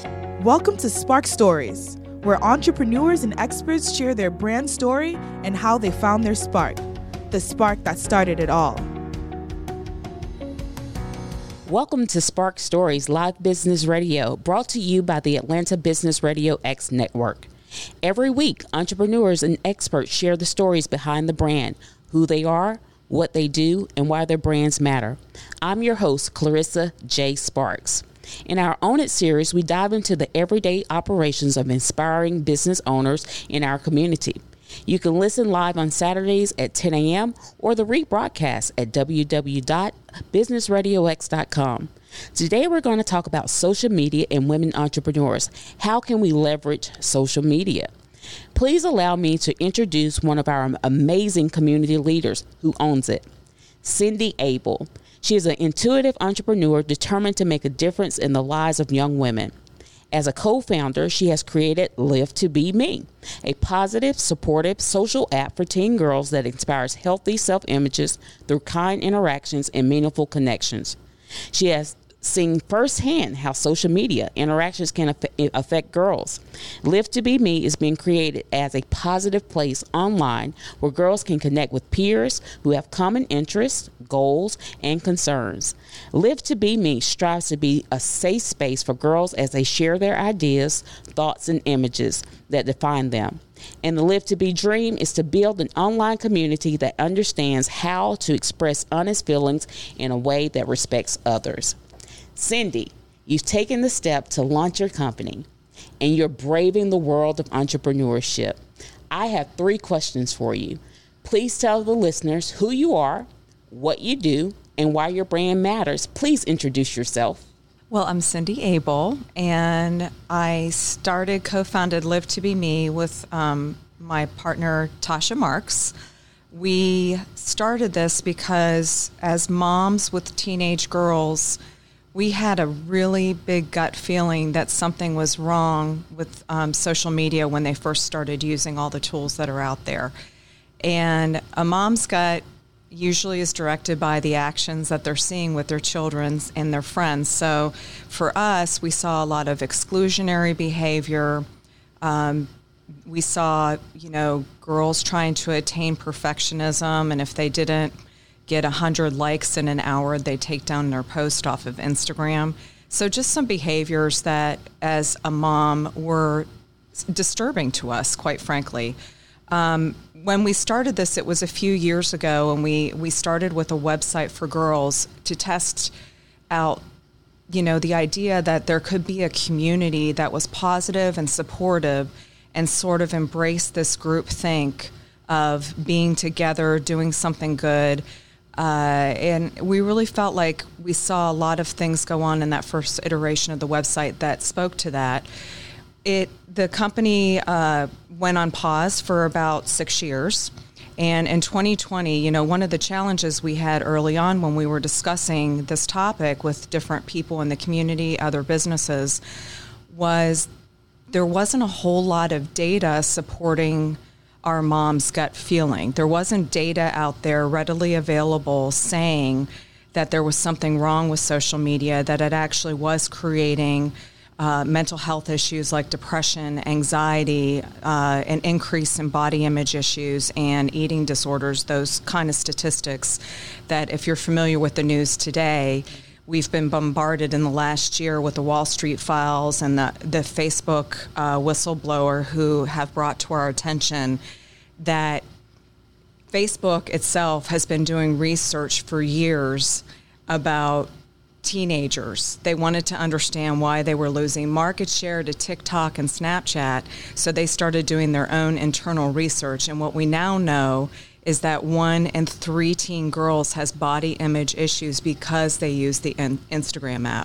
Welcome to Spark Stories, where entrepreneurs and experts share their brand story and how they found their spark, the spark that started it all. Welcome to Spark Stories Live Business Radio, brought to you by the Atlanta Business Radio X Network. Every week, entrepreneurs and experts share the stories behind the brand, who they are, what they do, and why their brands matter. I'm your host, Clarissa J. Sparks. In our Own It series, we dive into the everyday operations of inspiring business owners in our community. You can listen live on Saturdays at 10 a.m. or the rebroadcast at www.businessradiox.com. Today, we're going to talk about social media and women entrepreneurs. How can we leverage social media? Please allow me to introduce one of our amazing community leaders who owns it, Cindy Abel. She is an intuitive entrepreneur determined to make a difference in the lives of young women. As a co-founder, she has created Live to Be Me, a positive, supportive social app for teen girls that inspires healthy self-images through kind interactions and meaningful connections. She has seen firsthand how social media interactions can affect girls. Live to Be Me is being created as a positive place online where girls can connect with peers who have common interests, goals, and concerns. Live to Be Me strives to be a safe space for girls as they share their ideas, thoughts, and images that define them. And the Live to Be dream is to build an online community that understands how to express honest feelings in a way that respects others. Cindy, you've taken the step to launch your company, and you're braving the world of entrepreneurship. I have 3 questions for you. Please tell the listeners who you are, what you do, and why your brand matters. Please introduce yourself. Well, I'm Cindy Abel, and I co-founded Live to Be Me with my partner, Tasha Marks. We started this because as moms with teenage girls, we had a really big gut feeling that something was wrong with social media when they first started using all the tools that are out there. And a mom's gut usually is directed by the actions that they're seeing with their children and their friends. So for us, we saw a lot of exclusionary behavior. We saw, girls trying to attain perfectionism, and if they didn't get 100 likes in an hour, they take down their post off of Instagram. So just some behaviors that, as a mom, were disturbing to us, quite frankly. When we started this, it was a few years ago, and we started with a website for girls to test out, the idea that there could be a community that was positive and supportive and sort of embrace this group think of being together, doing something good. And we really felt like we saw a lot of things go on in that first iteration of the website that spoke to that. The company went on pause for about 6 years. And in 2020, one of the challenges we had early on when we were discussing this topic with different people in the community, other businesses, was there wasn't a whole lot of data supporting our mom's gut feeling. There wasn't data out there readily available saying that there was something wrong with social media, that it actually was creating mental health issues like depression, anxiety, an increase in body image issues, and eating disorders, those kind of statistics that if you're familiar with the news today, we've been bombarded in the last year with the Wall Street files and the Facebook whistleblower who have brought to our attention that Facebook itself has been doing research for years about teenagers. They wanted to understand why they were losing market share to TikTok and Snapchat, so they started doing their own internal research. And what we now know is that 1 in 3 teen girls has body image issues because they use the Instagram app.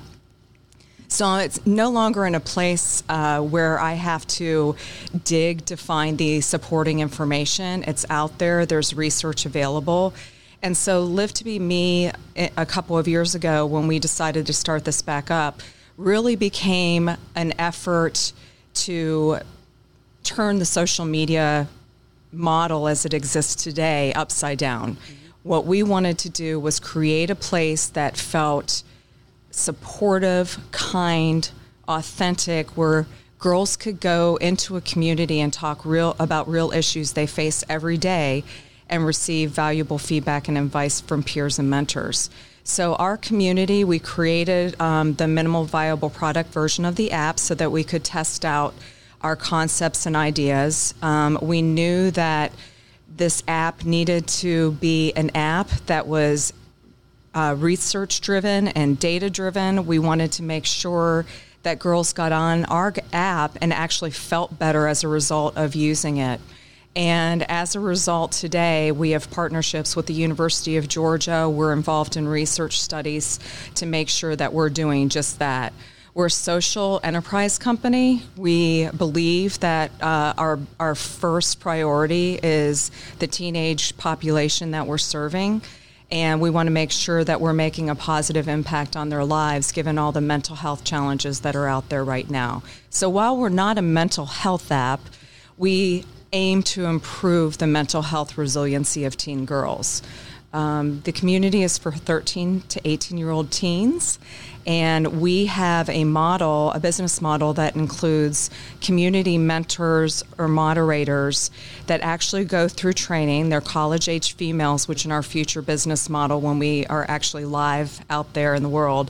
So it's no longer in a place where I have to dig to find the supporting information. It's out there. There's research available. And so Live to Be Me, a couple of years ago when we decided to start this back up, really became an effort to turn the social media model as it exists today upside down. What we wanted to do was create a place that felt supportive, kind, authentic, where girls could go into a community and talk about real issues they face every day and receive valuable feedback and advice from peers and mentors. So our community, we created the minimal viable product version of the app so that we could test out our concepts and ideas. We knew that this app needed to be an app that was research-driven and data-driven. We wanted to make sure that girls got on our app and actually felt better as a result of using it. And as a result, today we have partnerships with the University of Georgia. We're involved in research studies to make sure that we're doing just that. We're a social enterprise company. We believe that our first priority is the teenage population that we're serving. And we want to make sure that we're making a positive impact on their lives, given all the mental health challenges that are out there right now. So while we're not a mental health app, we aim to improve the mental health resiliency of teen girls. The community is for 13 to 18-year-old teens, and we have a business model that includes community mentors or moderators that actually go through training. They're college-age females, which in our future business model, when we are actually live out there in the world,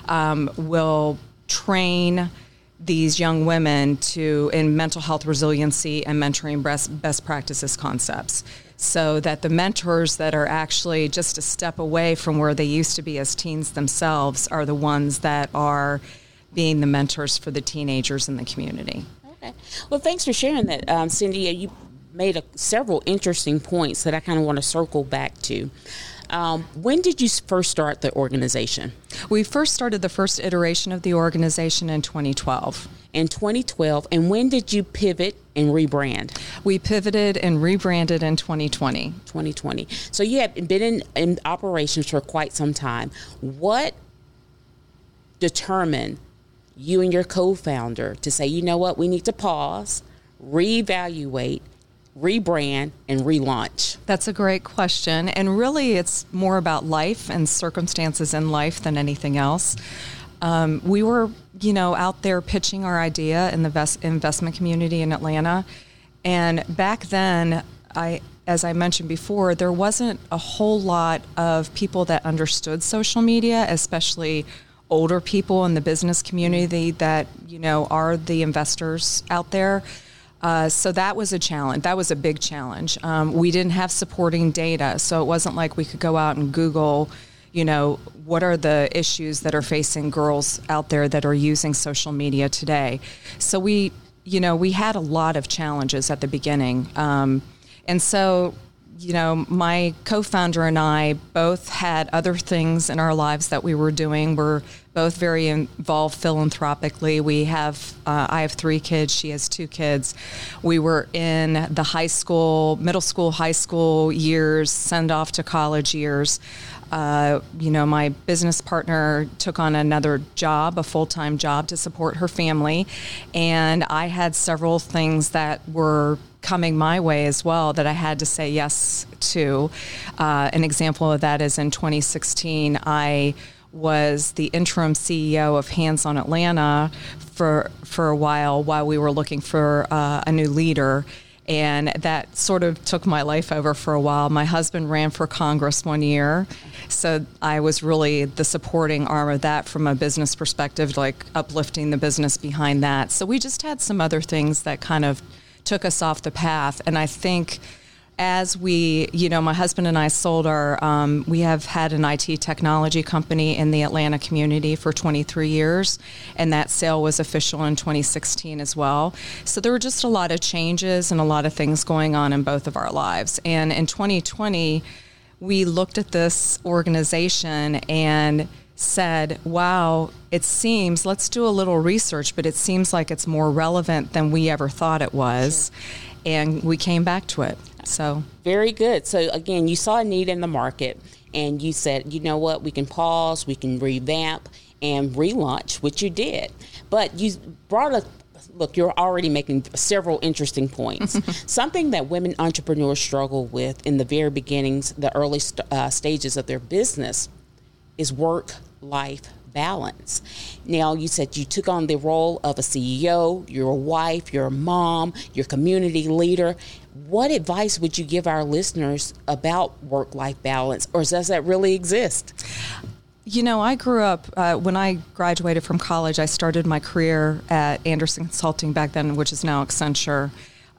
will train these young women in mental health resiliency and mentoring best practices concepts, so that the mentors that are actually just a step away from where they used to be as teens themselves are the ones that are being the mentors for the teenagers in the community. Okay. Well, thanks for sharing that, Cindy. You made several interesting points that I kind of want to circle back to. When did you first start the organization? We first started the first iteration of the organization in 2012. In 2012, and when did you pivot and rebrand? We pivoted and rebranded in 2020. 2020. So you have been in operations for quite some time. What determined you and your co-founder to say, you know what, we need to pause, reevaluate, rebrand, and relaunch? That's a great question. And really, it's more about life and circumstances in life than anything else. We were, out there pitching our idea in the investment community in Atlanta. And back then, as I mentioned before, there wasn't a whole lot of people that understood social media, especially older people in the business community that, are the investors out there. So that was a challenge. That was a big challenge. We didn't have supporting data, so it wasn't like we could go out and Google, what are the issues that are facing girls out there that are using social media today. So we had a lot of challenges at the beginning. And so, my co-founder and I both had other things in our lives that we were doing. We're both very involved philanthropically. I have 3 kids. She has 2 kids. We were in the middle school, high school years, send off to college years. My business partner took on another job, a full-time job to support her family. And I had several things that were coming my way as well that I had to say yes to. An example of that is in 2016, I was the interim CEO of Hands On Atlanta for a while we were looking for a new leader. And that sort of took my life over for a while. My husband ran for Congress one year, so I was really the supporting arm of that from a business perspective, like uplifting the business behind that. So we just had some other things that kind of took us off the path. And I think as we, my husband and I sold we have had an IT technology company in the Atlanta community for 23 years, and that sale was official in 2016 as well. So there were just a lot of changes and a lot of things going on in both of our lives. And in 2020, we looked at this organization and said, wow, let's do a little research, but it seems like it's more relevant than we ever thought it was. Sure. And we came back to it. So very good. So again, you saw a need in the market and you said, you know what, we can pause, we can revamp and relaunch, which you did. But you brought look, you're already making several interesting points. Something that women entrepreneurs struggle with in the very beginnings, the early stages of their business, is work-life balance. Now, you said you took on the role of a CEO, you're a wife, you're a mom, you're a community leader. What advice would you give our listeners about work-life balance, or does that really exist? You know, I grew up, when I graduated from college, I started my career at Anderson Consulting back then, which is now Accenture.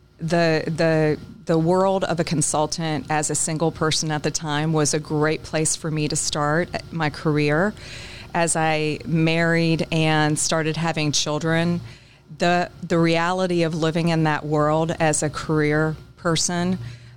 The world of a consultant as a single person at the time was a great place for me to start my career. As I married and started having children, the reality of living in that world as a career person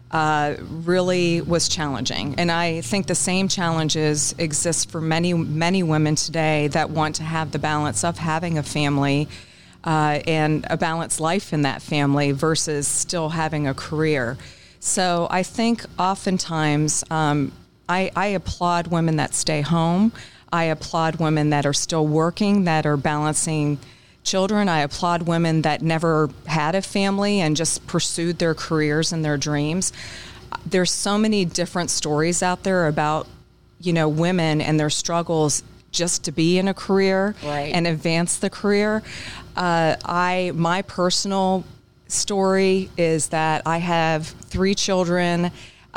really was challenging. And I think the same challenges exist for many, many women today that want to have the balance of having a family and a balanced life in that family versus still having a career. So I think oftentimes I applaud women that stay home. I applaud women that are still working, that are balancing children. I applaud women that never had a family and just pursued their careers and their dreams. There's so many different stories out there about, you know, women and their struggles just to be in a career and advance the career. My personal story is that I have 3 children.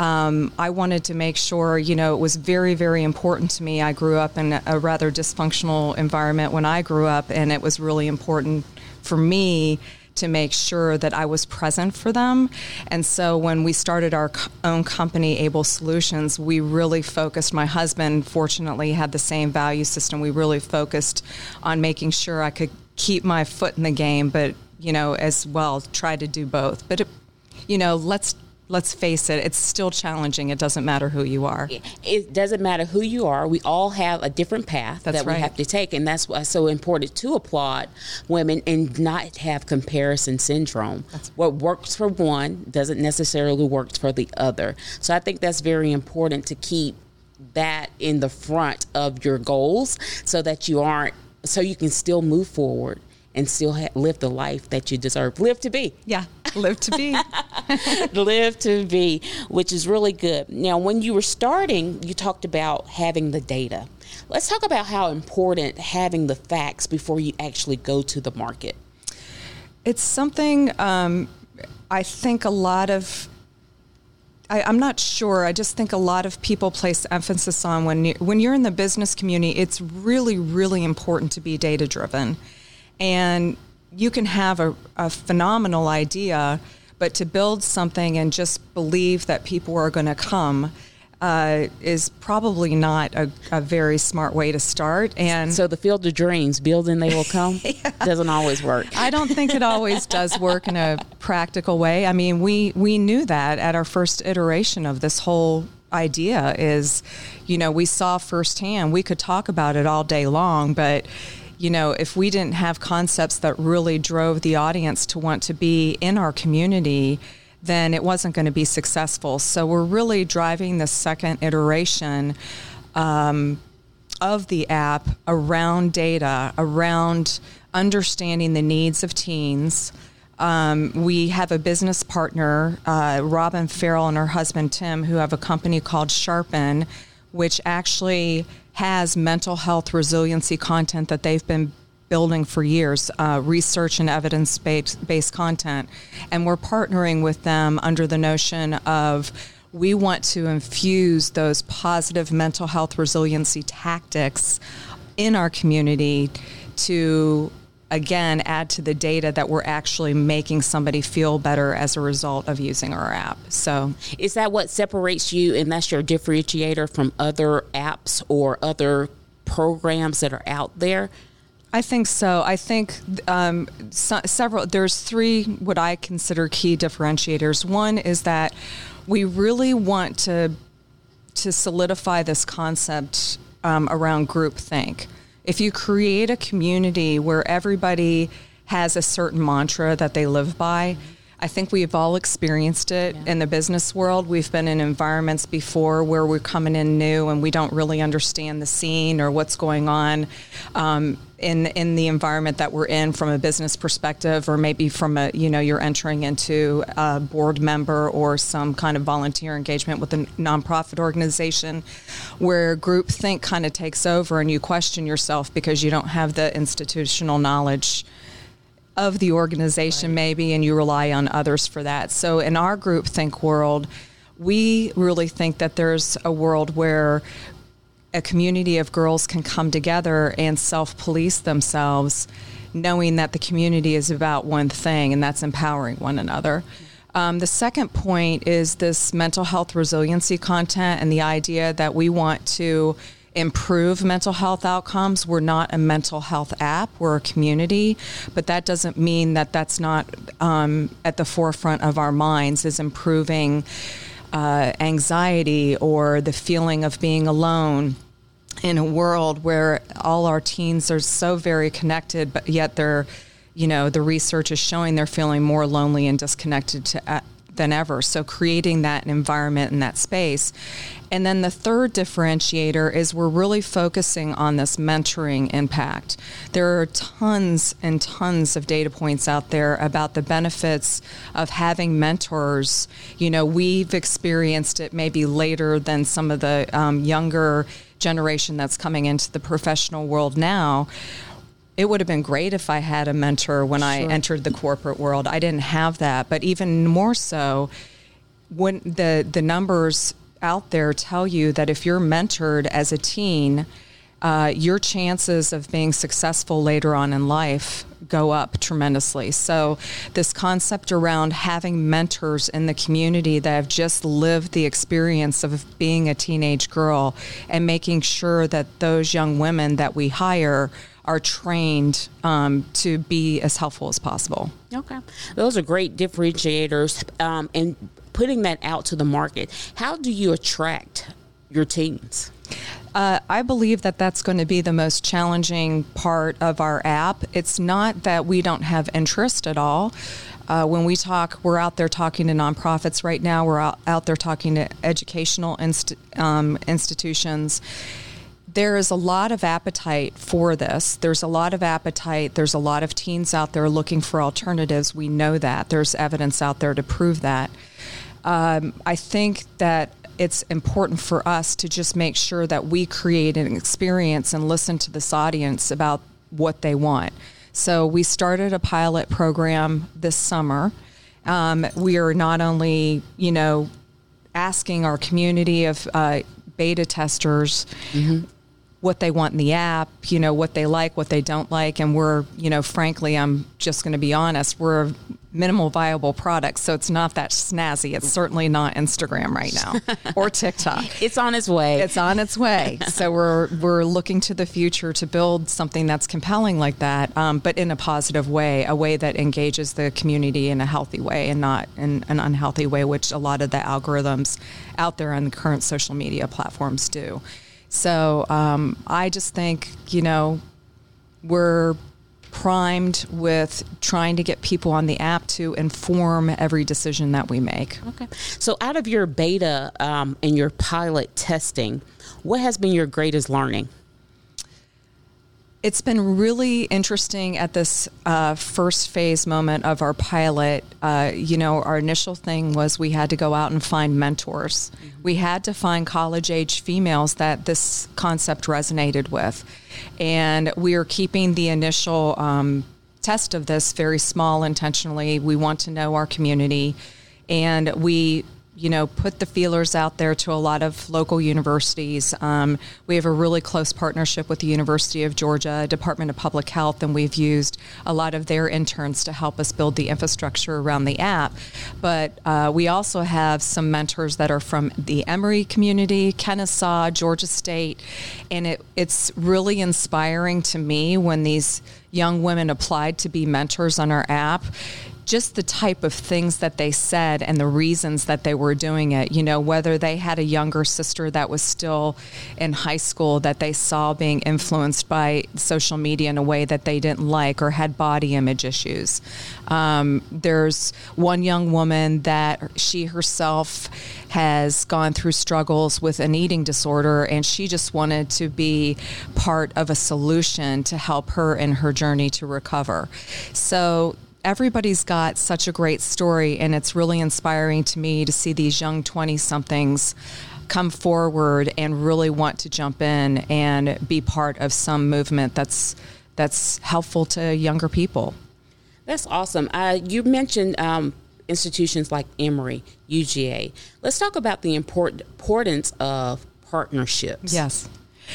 I wanted to make sure, you know, it was very, very important to me. I grew up in a rather dysfunctional environment when I grew up, and it was really important for me to make sure that I was present for them. And so when we started our own company, Able Solutions, we really focused. My husband, fortunately, had the same value system. We really focused on making sure I could keep my foot in the game, but, you know, as well, try to do both. But, you know, let's face it, it's still challenging. It doesn't matter who you are. It doesn't matter who you are. We all have a different path that we have to take. And that's why it's so important to applaud women and not have comparison syndrome. What works for one doesn't necessarily work for the other. So I think that's very important to keep that in the front of your goals so that you can still move forward and still live the life that you deserve. Live to be. Yeah, live to be. Live to be, which is really good. Now, when you were starting, you talked about having the data. Let's talk about how important having the facts before you actually go to the market. It's something I think a lot of, I'm not sure, I just think a lot of people place emphasis on when you're in the business community, it's really, really important to be data-driven. And you can have a phenomenal idea, but to build something and just believe that people are going to come is probably not a very smart way to start. And so the field of dreams, build and they will come, doesn't always work. I don't think it always does work in a practical way. I mean, we knew that at our first iteration of this whole idea is, you know, we saw firsthand. We could talk about it all day long, but you know, if we didn't have concepts that really drove the audience to want to be in our community, then it wasn't going to be successful. So we're really driving the second iteration of the app around data, around understanding the needs of teens. We have a business partner, Robin Farrell and her husband Tim, who have a company called Sharpen, which actually has mental health resiliency content that they've been building for years, research and evidence-based content. And we're partnering with them under the notion of we want to infuse those positive mental health resiliency tactics in our community to, again, add to the data that we're actually making somebody feel better as a result of using our app. So, is that what separates you, and that's your differentiator from other apps or other programs that are out there? I think so. I think there's 3 what I consider key differentiators. One is that we really want to solidify this concept around groupthink. If you create a community where everybody has a certain mantra that they live by, I think we've all experienced it in the business world. We've been in environments before where we're coming in new and we don't really understand the scene or what's going on in the environment that we're in from a business perspective, or maybe from a, you're entering into a board member or some kind of volunteer engagement with a nonprofit organization where groupthink kind of takes over and you question yourself because you don't have the institutional knowledge of the organization, maybe, and you rely on others for that. So in our groupthink world, we really think that there's a world where a community of girls can come together and self-police themselves, knowing that the community is about one thing, and that's empowering one another. The second point is this mental health resiliency content and the idea that we want to improve mental health outcomes. We're not a mental health app, we're a community, but that doesn't mean that that's not at the forefront of our minds, is improving anxiety or the feeling of being alone in a world where all our teens are so very connected, but yet they're, the research is showing they're feeling more lonely and disconnected than ever. So creating that environment and that space. And then the third differentiator is we're really focusing on this mentoring impact. There are tons and tons of data points out there about the benefits of having mentors. We've experienced it maybe later than some of the younger generation that's coming into the professional world now. It would have been great if I had a mentor when I entered the corporate world. I didn't have that. But even more so, when the numbers out there tell you that if you're mentored as a teen, your chances of being successful later on in life go up tremendously. So this concept around having mentors in the community that have just lived the experience of being a teenage girl and making sure that those young women that we hire are trained to be as helpful as possible. Okay. Those are great differentiators. And putting that out to the market, how do you attract your teens? I believe that that's going to be the most challenging part of our app. It's not that we don't have interest at all. When we talk, we're out there talking to nonprofits right now. We're out there talking to educational institutions. There is a lot of appetite for this. There's a lot of appetite. There's a lot of teens out there looking for alternatives. We know that. There's evidence out there to prove that. I think that it's important for us to just make sure that we create an experience and listen to this audience about what they want. So we started a pilot program this summer. We are not only, asking our community of beta testers what they want in the app, what they like, what they don't like. And we're, frankly, I'm just going to be honest, we're a minimal viable product. So it's not that snazzy. It's certainly not Instagram right now or TikTok. It's on its way. It's on its way. So we're looking to the future to build something that's compelling like that, but in a positive way, a way that engages the community in a healthy way and not in an unhealthy way, which a lot of the algorithms out there on the current social media platforms do. So I just think, we're primed with trying to get people on the app to inform every decision that we make. Okay. So out of your beta and your pilot testing, what has been your greatest learning? It's been really interesting at this first phase moment of our pilot. Our initial thing was we had to go out and find mentors. Mm-hmm. We had to find college-age females that this concept resonated with. And we are keeping the initial test of this very small intentionally. We want to know our community. And we put the feelers out there to a lot of local universities. We have a really close partnership with the University of Georgia, Department of Public Health, and we've used a lot of their interns to help us build the infrastructure around the app. But we also have some mentors that are from the Emory community, Kennesaw, Georgia State, and it's really inspiring to me when these young women applied to be mentors on our app, just the type of things that they said and the reasons that they were doing it, whether they had a younger sister that was still in high school that they saw being influenced by social media in a way that they didn't like or had body image issues. There's one young woman that she herself has gone through struggles with an eating disorder, and she just wanted to be part of a solution to help her in her journey to recover. So everybody's got such a great story, and it's really inspiring to me to see these young 20-somethings come forward and really want to jump in and be part of some movement that's helpful to younger people. That's awesome. You mentioned institutions like Emory, UGA. Let's talk about the importance of partnerships. Yes.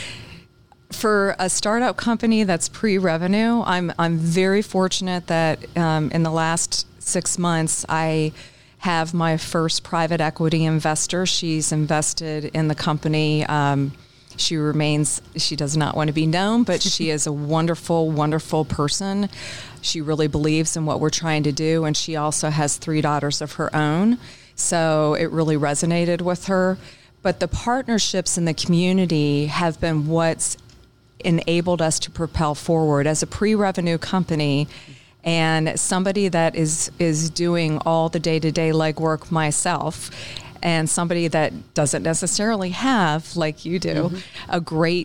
For a startup company that's pre-revenue, I'm very fortunate that in the last 6 months, I have my first private equity investor. She's invested in the company. She does not want to be known, but she is a wonderful, wonderful person. She really believes in what we're trying to do, and she also has 3 daughters of her own. So it really resonated with her. But the partnerships in the community have been what's enabled us to propel forward as a pre-revenue company, and somebody that is doing all the day-to-day legwork myself, and somebody that doesn't necessarily have, like you do, a great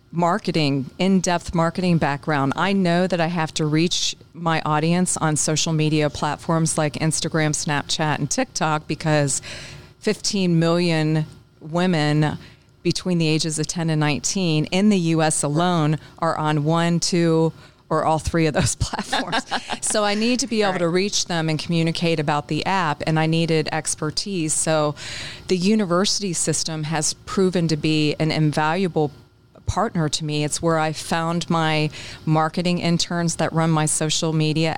in-depth marketing background. I know that I have to reach my audience on social media platforms like Instagram, Snapchat, and TikTok, because 15 million women between the ages of 10 and 19 in the U.S. alone are on 1, 2, or all 3 of those platforms. So I need to be able to reach them and communicate about the app, and I needed expertise. So the university system has proven to be an invaluable partner to me. It's where I found my marketing interns that run my social media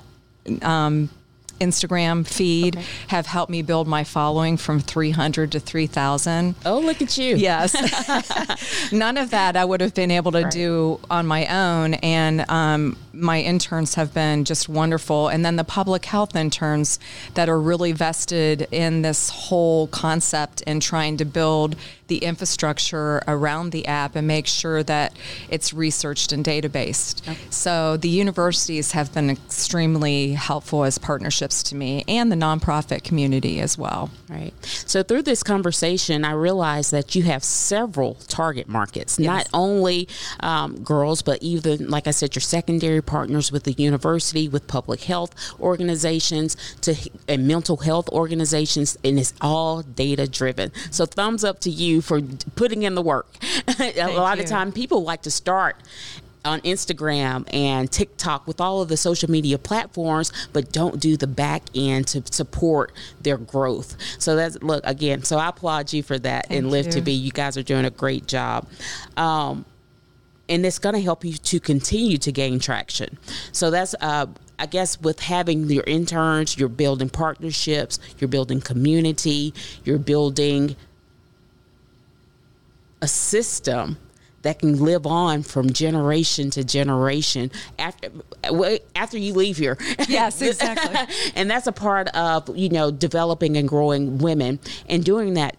Instagram feed, have helped me build my following from 300 to 3,000. Oh, look at you. Yes. None of that I would have been able to do on my own. And my interns have been just wonderful. And then the public health interns that are really vested in this whole concept and trying to build the infrastructure around the app and make sure that it's researched and databased. Okay. So the universities have been extremely helpful as partnerships to me, and the nonprofit community as well. Right. So through this conversation, I realized that you have several target markets, not only girls, but even, like I said, your secondary partners with the university, with public health organizations, and mental health organizations, and it's all data driven. So thumbs up to you for putting in the work. A lot of time people like to start on Instagram and TikTok with all of the social media platforms, but don't do the back end to support their growth. So that's, look, again, so I applaud you for that. And Live to Be, you guys are doing a great job. And it's going to help you to continue to gain traction. So that's, I guess, with having your interns, you're building partnerships, you're building community, you're building a system that can live on from generation to generation after you leave here. Yes, exactly. And that's a part of, developing and growing women, and doing that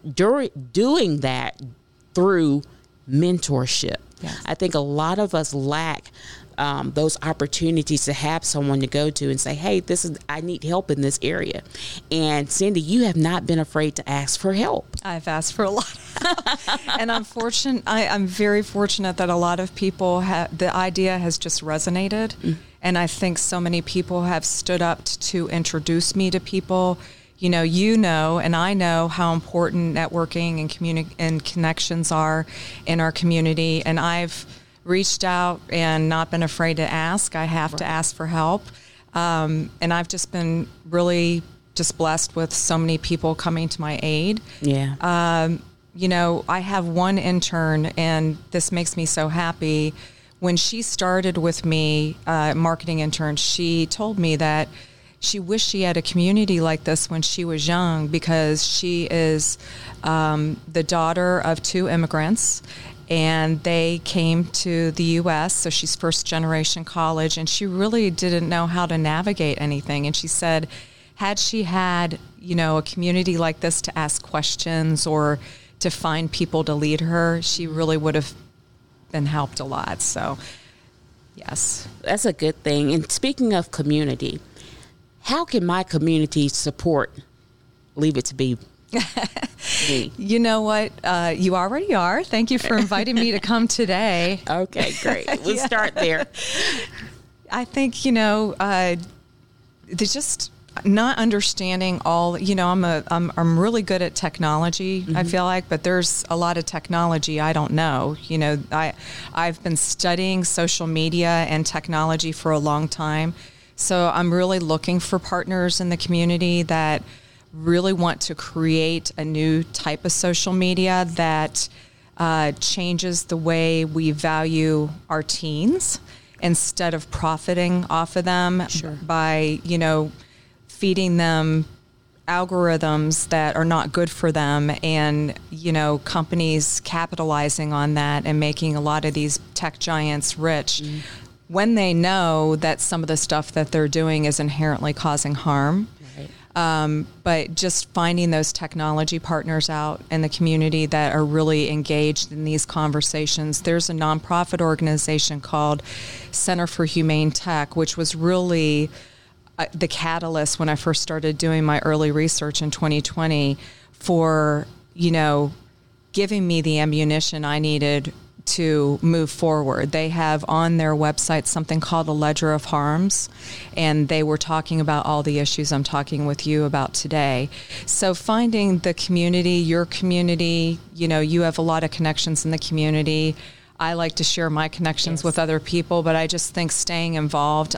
through mentorship. Yes. I think a lot of us lack those opportunities to have someone to go to and say, hey, I need help in this area. And Cindy, you have not been afraid to ask for help. I've asked for a lot of help. And I'm very fortunate that a lot of people the idea has just resonated. Mm-hmm. And I think so many people have stood up to introduce me to people. And I know how important networking and connections are in our community. And I've reached out and not been afraid to ask. I have to ask for help. And I've just been really just blessed with so many people coming to my aid. Yeah. I have one intern, and this makes me so happy. When she started with me, marketing intern, she told me that she wished she had a community like this when she was young, because she is the daughter of 2 immigrants. and they came to the U.S., so she's first generation college, and she really didn't know how to navigate anything. And she said, had she had, a community like this to ask questions or to find people to lead her, she really would have been helped a lot. So, yes. That's a good thing. And speaking of community, how can my community support Leave It to Be me? You know what? You already are. Thank you for inviting me to come today. Okay, great. We'll start there. I think, they're just not understanding all, I'm really good at technology, I feel like, but there's a lot of technology I don't know. I've been studying social media and technology for a long time. So I'm really looking for partners in the community that really want to create a new type of social media that changes the way we value our teens instead of profiting off of them by, feeding them algorithms that are not good for them and, companies capitalizing on that and making a lot of these tech giants rich when they know that some of the stuff that they're doing is inherently causing harm. But just finding those technology partners out in the community that are really engaged in these conversations. There's a nonprofit organization called Center for Humane Tech, which was really the catalyst when I first started doing my early research in 2020 for, giving me the ammunition I needed to move forward. They have on their website something called a Ledger of Harms, and they were talking about all the issues I'm talking with you about today. So finding the community, your community, you have a lot of connections in the community. I like to share my connections with other people, but I just think staying involved.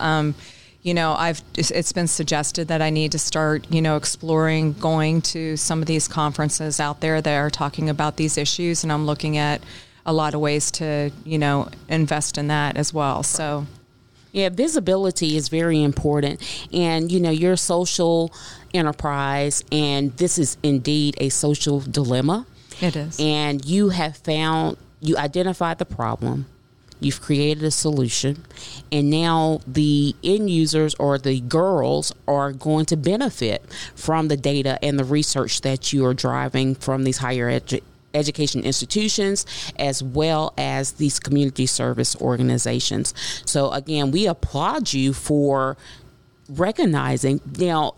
It's been suggested that I need to start, exploring going to some of these conferences out there that are talking about these issues, and I'm looking at a lot of ways to, invest in that as well. So, yeah, visibility is very important. And, you're a social enterprise, and this is indeed a social dilemma. It is. And you identified the problem. You've created a solution, and now the end users or the girls are going to benefit from the data and the research that you are driving from these higher education institutions as well as these community service organizations. So again, we applaud you for recognizing. Now,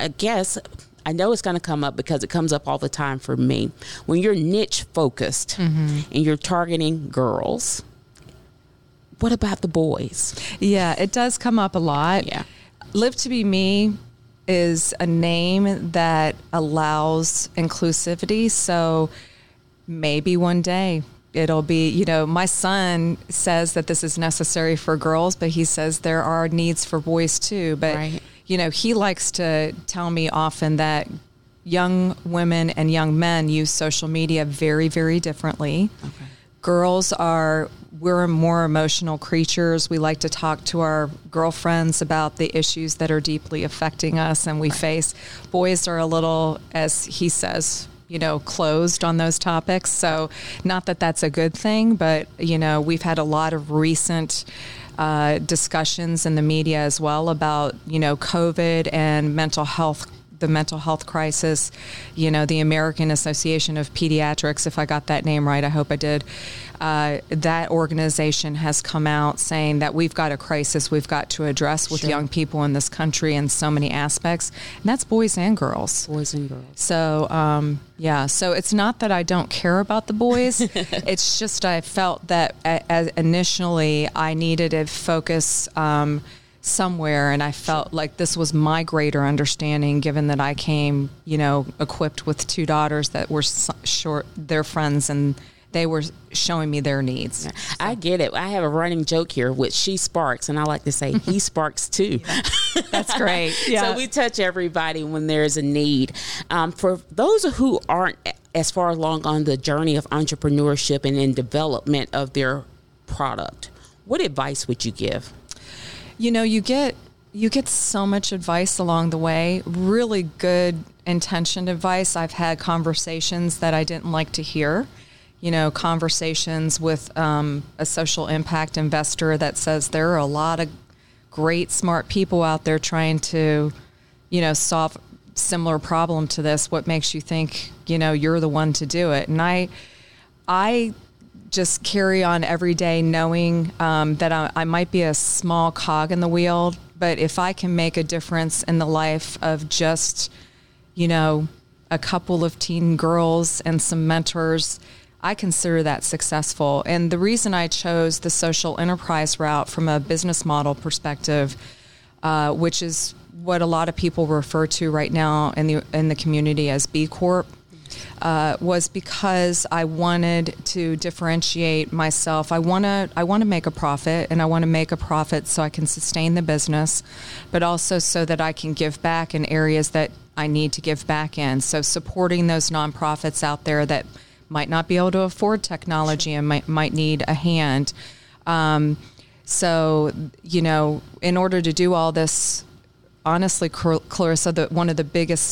I know it's going to come up because it comes up all the time for me. When you're niche focused and you're targeting girls, what about the boys? Yeah, it does come up a lot. Yeah. Live to Be Me is a name that allows inclusivity. So maybe one day it'll be, my son says that this is necessary for girls, but he says there are needs for boys too. But, he likes to tell me often that young women and young men use social media very, very differently. Okay. Girls we're more emotional creatures. We like to talk to our girlfriends about the issues that are deeply affecting us and we face. Boys are a little, as he says, closed on those topics. So not that that's a good thing, but, we've had a lot of recent discussions in the media as well about, COVID and the mental health crisis. The American Association of Pediatrics, if I got that name right, I hope I did. That organization has come out saying that we've got a crisis we've got to address with young people in this country in so many aspects. And that's boys and girls. Boys and girls. So, so it's not that I don't care about the boys. It's just I felt that initially I needed to focus somewhere, and I felt like this was my greater understanding, given that I came, equipped with two daughters that were their friends, and they were showing me their needs. So. I get it. I have a running joke here with She Sparks, and I like to say he sparks too. That's great. Yeah. So we touch everybody when there's a need. For those who aren't as far along on the journey of entrepreneurship and in development of their product, what advice would you give? You get so much advice along the way, really good intentioned advice. I've had conversations that I didn't like to hear, conversations with a social impact investor that says there are a lot of great, smart people out there trying to, solve similar problem to this. What makes you think, you're the one to do it? And I just carry on every day knowing that I might be a small cog in the wheel, but if I can make a difference in the life of just, a couple of teen girls and some mentors, I consider that successful. And the reason I chose the social enterprise route from a business model perspective, which is what a lot of people refer to right now in the community as B Corp, was because I wanted to differentiate myself. I want to make a profit, and I want to make a profit so I can sustain the business, but also so that I can give back in areas that I need to give back in. So supporting those nonprofits out there that might not be able to afford technology and might need a hand. So, in order to do all this, honestly, Clarissa, one of the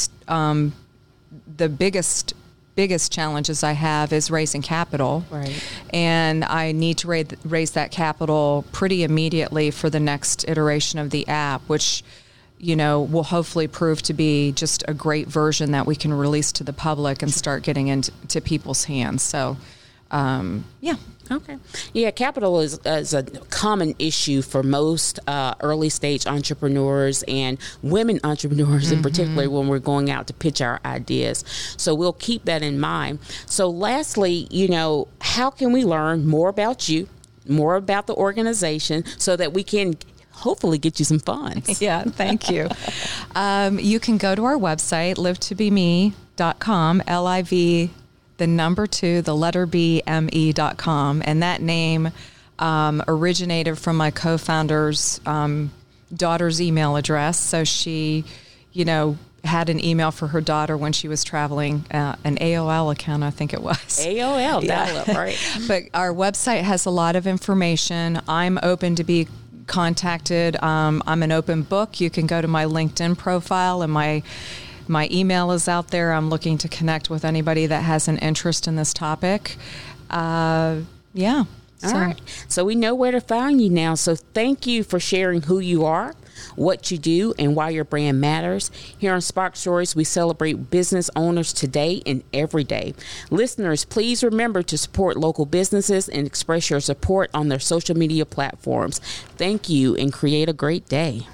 biggest challenges I have is raising capital. Right. And I need to raise that capital pretty immediately for the next iteration of the app, which will hopefully prove to be just a great version that we can release to the public and start getting into people's hands. So, yeah. Okay. Yeah, capital is a common issue for most early stage entrepreneurs and women entrepreneurs in particular when we're going out to pitch our ideas. So we'll keep that in mind. So lastly, how can we learn more about you, more about the organization so that we can hopefully get you some funds? Yeah, thank you. You can go to our website, livetobeme.com, LIV, the number 2, the letter B, ME.com. And that name originated from my co-founder's daughter's email address. So she, had an email for her daughter when she was traveling, an AOL account, I think it was. AOL, dial-up, right. But our website has a lot of information. I'm open to be contacted. I'm an open book. You can go to my LinkedIn profile, and my email is out there. I'm looking to connect with anybody that has an interest in this topic. Yeah. All right. So we know where to find you now. So thank you for sharing who you are, what you do, and why your brand matters. Here on Spark Stories, we celebrate business owners today and every day. Listeners, please remember to support local businesses and express your support on their social media platforms. Thank you, and create a great day.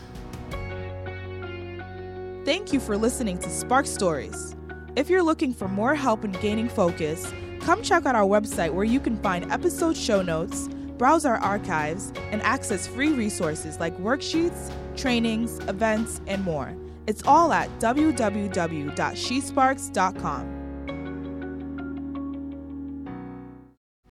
Thank you for listening to Spark Stories. If you're looking for more help in gaining focus, come check out our website where you can find episode show notes, browse our archives, and access free resources like worksheets, trainings, events, and more. It's all at www.shesparks.com.